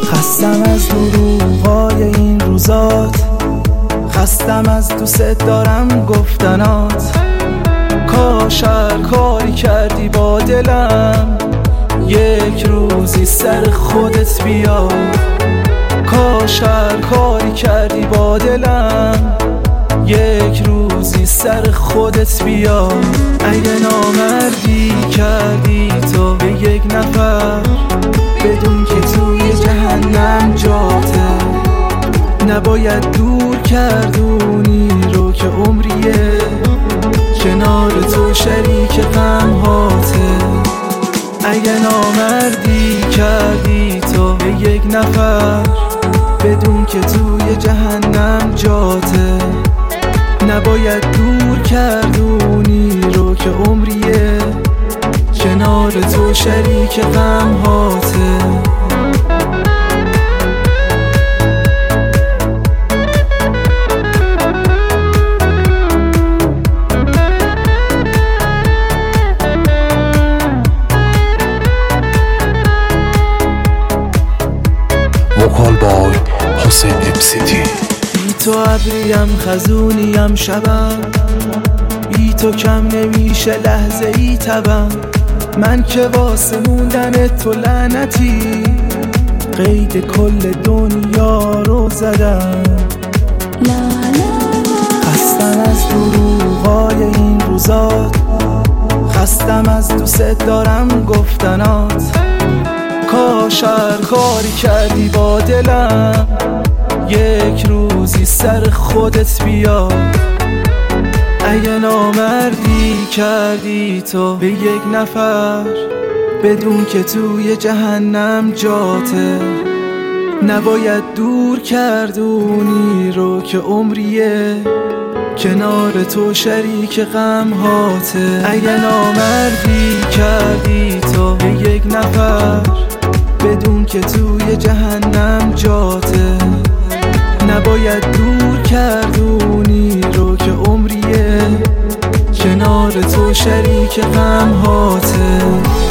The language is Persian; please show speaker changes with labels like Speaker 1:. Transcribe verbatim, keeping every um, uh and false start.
Speaker 1: خستم از دروغای این روزات، خستم از دوست دارم گفتنات. کاش هر کاری کردی با دلم یک روزی سر خودت بیا. کاش هر کاری کردی با دلم یک روزی سر خودت بیا. اگه نامردی کردی تو به یک نفر، بدون که توی جهنم جاته. نباید دور کردونی رو که عمریه، کنار تو شریک غم هاته. اگه نامردی کردی تو به یک نفر، بدون که توی جهنم جاته. نباید دور کردونی رو که عمریه، کنار تو شریک غم هاته.
Speaker 2: وکال بای حسین امسیتی.
Speaker 1: بی تو ابریم خزونیم شبم، بی تو کم نمیشه لحظه ای تبم. من که واسه موندن تو لعنتی قید کل دنیا رو زدم. خستم از دروغای این روزات، خستم از دوست دارم گفتنات. کاش هر کاری کردی با دلم یک روزی سر خودت بیا. اگه نامردی کردی تو به یک نفر، بدون که توی جهنم جاته. نباید دور کردونی رو که عمریه، کنار تو شریک غم هاته. اگه نامردی کردی تو به یک نفر، بدون که توی جهنم جاته. نباید دور کردونی رو که عمریه، کنار تو شریک غم هاته.